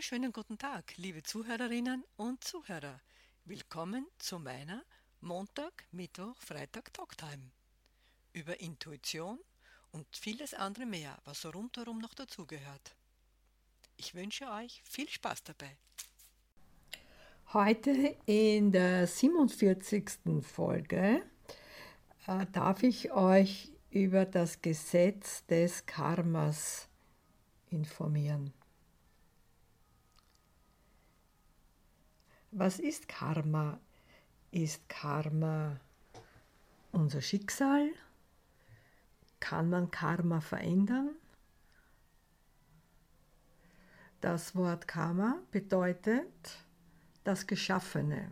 wunderschönen guten Tag, liebe Zuhörerinnen und Zuhörer. Willkommen zu meiner Montag, Mittwoch, Freitag Talktime über Intuition und vieles andere mehr, was so rundherum noch dazugehört. Ich wünsche euch viel Spaß dabei. Heute in der 47. Folge darf ich euch über das Gesetz des Karmas informieren. Was ist Karma? Ist Karma unser Schicksal? Kann man Karma verändern? Das Wort Karma bedeutet das Geschaffene.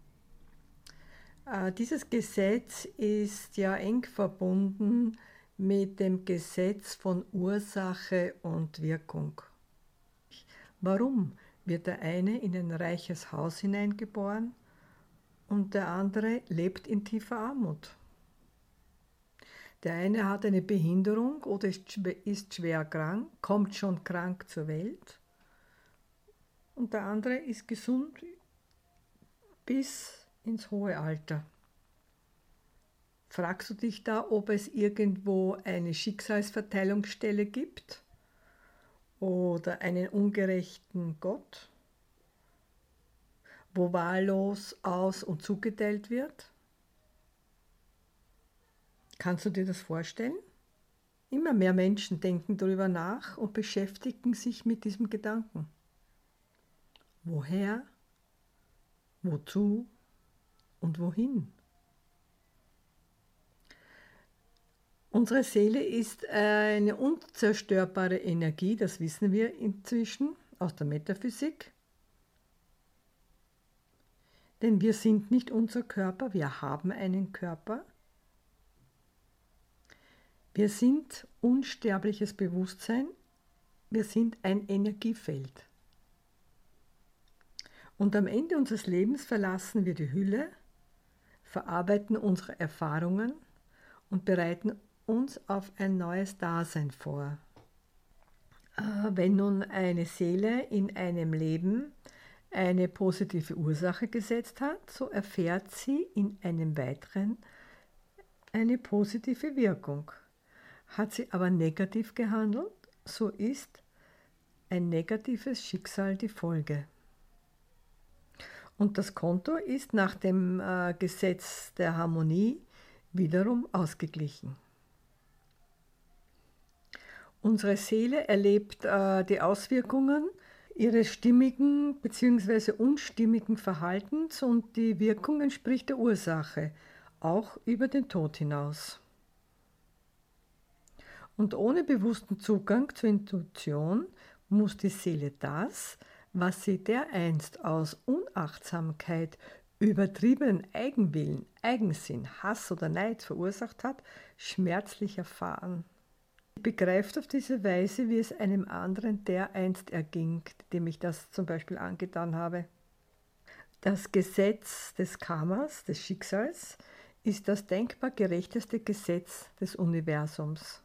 Dieses Gesetz ist ja eng verbunden mit dem Gesetz von Ursache und Wirkung. Warum wird der eine in ein reiches Haus hineingeboren und der andere lebt in tiefer Armut? Der eine hat eine Behinderung oder ist schwer krank, kommt schon krank zur Welt und der andere ist gesund bis ins hohe Alter. Fragst du dich da, ob es irgendwo eine Schicksalsverteilungsstelle gibt oder einen ungerechten Gott, wo wahllos aus- und zugeteilt wird? Kannst du dir das vorstellen? Immer mehr Menschen denken darüber nach und beschäftigen sich mit diesem Gedanken. Woher, wozu und wohin? Unsere Seele ist eine unzerstörbare Energie, das wissen wir inzwischen aus der Metaphysik. Denn wir sind nicht unser Körper, wir haben einen Körper. Wir sind unsterbliches Bewusstsein, wir sind ein Energiefeld. Und am Ende unseres Lebens verlassen wir die Hülle, verarbeiten unsere Erfahrungen und bereiten uns auf ein neues Dasein vor. Wenn nun eine Seele in einem Leben eine positive Ursache gesetzt hat, so erfährt sie in einem weiteren eine positive Wirkung. Hat sie aber negativ gehandelt, so ist ein negatives Schicksal die Folge. Und das Konto ist nach dem Gesetz der Harmonie wiederum ausgeglichen. Unsere Seele erlebt die Auswirkungen ihres stimmigen bzw. unstimmigen Verhaltens und die Wirkung entspricht der Ursache, auch über den Tod hinaus. Und ohne bewussten Zugang zur Intuition muss die Seele das, was sie dereinst aus Unachtsamkeit, übertriebenen Eigenwillen, Eigensinn, Hass oder Neid verursacht hat, schmerzlich erfahren. Sie begreift auf diese Weise, wie es einem anderen dereinst erging, dem ich das zum Beispiel angetan habe. Das Gesetz des Karmas, des Schicksals, ist das denkbar gerechteste Gesetz des Universums.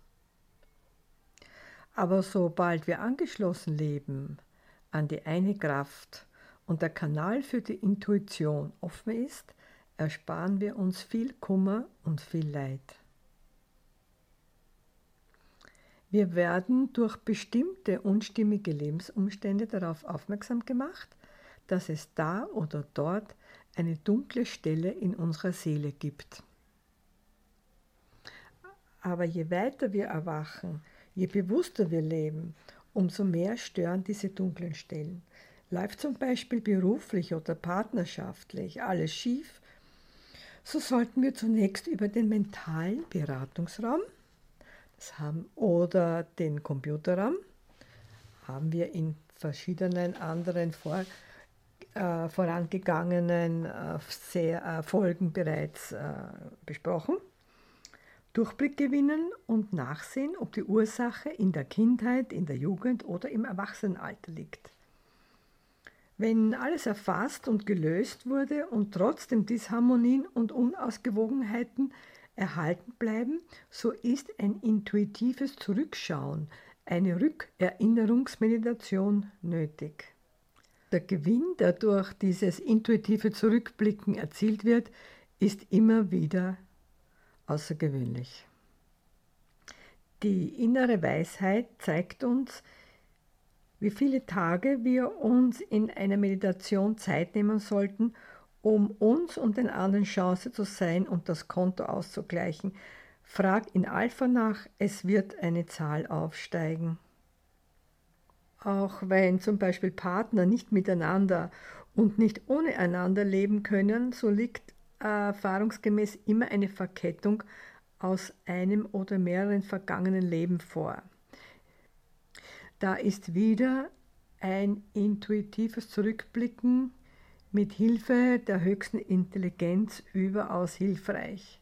Aber sobald wir angeschlossen leben an die eine Kraft und der Kanal für die Intuition offen ist, ersparen wir uns viel Kummer und viel Leid. Wir werden durch bestimmte unstimmige Lebensumstände darauf aufmerksam gemacht, dass es da oder dort eine dunkle Stelle in unserer Seele gibt. Aber je weiter wir erwachen, je bewusster wir leben, umso mehr stören diese dunklen Stellen. Läuft zum Beispiel beruflich oder partnerschaftlich alles schief, so sollten wir zunächst über den mentalen Beratungsraum oder den Computerraum, haben wir in verschiedenen anderen vorangegangenen Folgen bereits besprochen, Durchblick gewinnen und nachsehen, ob die Ursache in der Kindheit, in der Jugend oder im Erwachsenenalter liegt. Wenn alles erfasst und gelöst wurde und trotzdem Disharmonien und Unausgewogenheiten erhalten bleiben, so ist ein intuitives Zurückschauen, eine Rückerinnerungsmeditation nötig. der Gewinn, der durch dieses intuitive Zurückblicken erzielt wird, ist immer wieder außergewöhnlich. Die innere Weisheit zeigt uns, wie viele Tage wir uns in einer Meditation Zeit nehmen sollten, um uns und den anderen Chance zu sein und das Konto auszugleichen. Frag in Alpha nach, es wird eine Zahl aufsteigen. Auch wenn zum Beispiel Partner nicht miteinander und nicht ohne einander leben können, so liegt erfahrungsgemäß immer eine Verkettung aus einem oder mehreren vergangenen Leben vor. Da ist wieder ein intuitives Zurückblicken mit Hilfe der höchsten Intelligenz überaus hilfreich.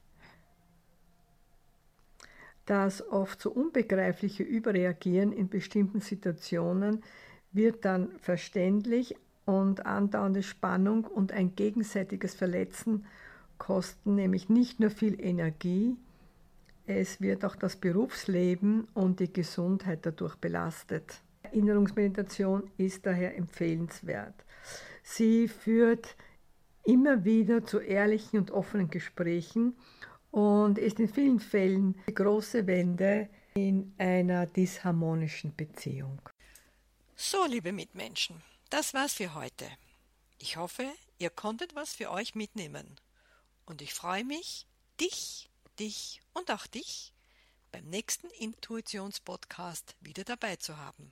Das oft so unbegreifliche Überreagieren in bestimmten Situationen wird dann verständlich und andauernde Spannung und ein gegenseitiges Verletzen kosten nämlich nicht nur viel Energie, es wird auch das Berufsleben und die Gesundheit dadurch belastet. Erinnerungsmeditation ist daher empfehlenswert. Sie führt immer wieder zu ehrlichen und offenen Gesprächen und ist in vielen Fällen die große Wende in einer disharmonischen Beziehung. So, liebe Mitmenschen, das war's für heute. Ich hoffe, ihr konntet was für euch mitnehmen. Und ich freue mich, dich und auch dich beim nächsten Intuitionspodcast wieder dabei zu haben.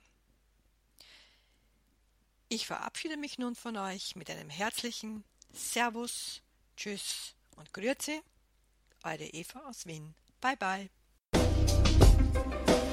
Ich verabschiede mich nun von euch mit einem herzlichen Servus, Tschüss und Grüezi. Eure Eva aus Wien. Bye bye.